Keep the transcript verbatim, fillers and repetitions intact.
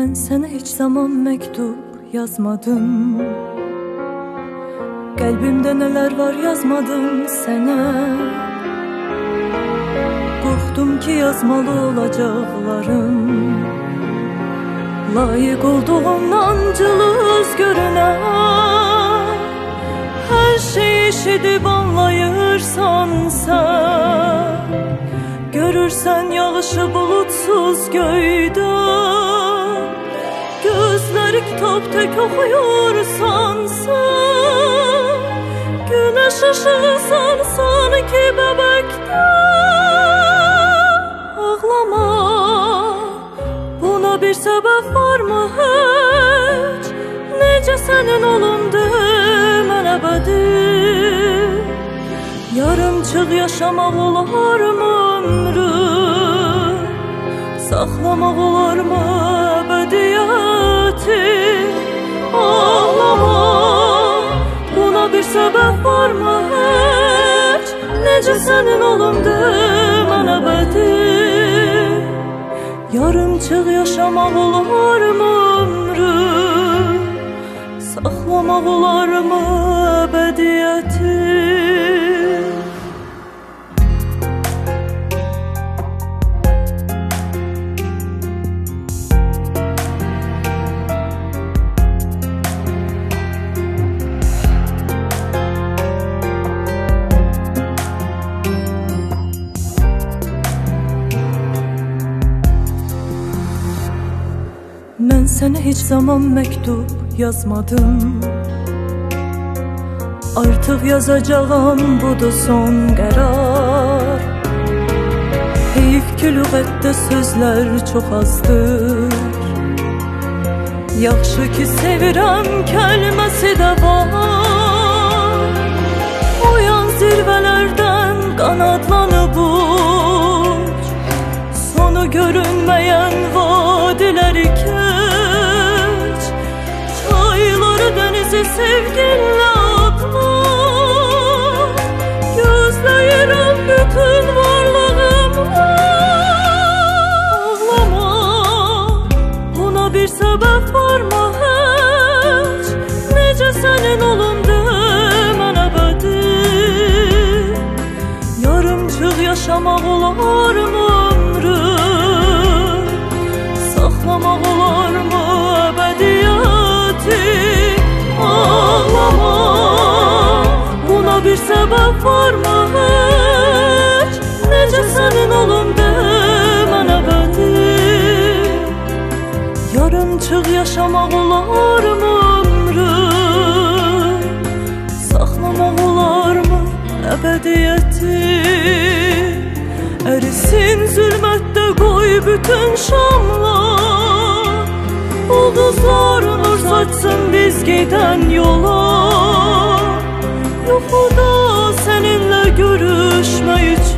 Mən sənə heç zaman məktub yazmadım, qəlbimdə nələr var yazmadım sənə. Qorxdum ki yazmalı olacaqlarım layiq olduğundan cılız görünər. Hər şey eşidib anlayırsan sən, görürsən yağışı bulutsuz göydə. Gözləri kitab tək oxuyursan sən, güneş ışığısan sanki bəbəkdə. Ağlama, buna bir səbəb varmı heç? Necə sənin olumdu mən əbədi? Yarımçıq yaşamaq olarmı ömrü? Saxlamaq olarmı əbədiyyəti? Ağlama, buna bir səbəb varmı heç? Necə sənin olumdu mən əbədi? Yarımçıq yaşamaq olarmı ömrü? Saxlamaq olarmı əbədiyyəti? Mən sənə heç zaman məktub yazmadım, artıq yazacağım budur son qərar. Heyf ki lüğətdə sözlər çox azdır, yaxşı ki sevirəm kəlməsi də var. Oyan zirvələrdən qanadlanıb uç, sonu görünməyən vadiləri keç. Çayları dənizi sevginlə atla, gözləyirəm bütün varlığımla. Ağlama, buna bir səbəb varmı heç? Necə sənin olumdu mən əbədi? Yarımçıq yaşamaq olarmı ömrü? Saxlamaq olarmı əbədiyyəti? Ağlama, buna bir səbəb varmı heç? Necə sənin olumdu mən əbədi? Yarımçıq yaşamaq olarmı ömrü? Saxlamaq olarmı əbədiyyəti? Ərisin zülmətdə qoy bütün şamlar, ulduzlar nur saçsın biz gedən yola. Yuxuda səninlə görüşmək üçün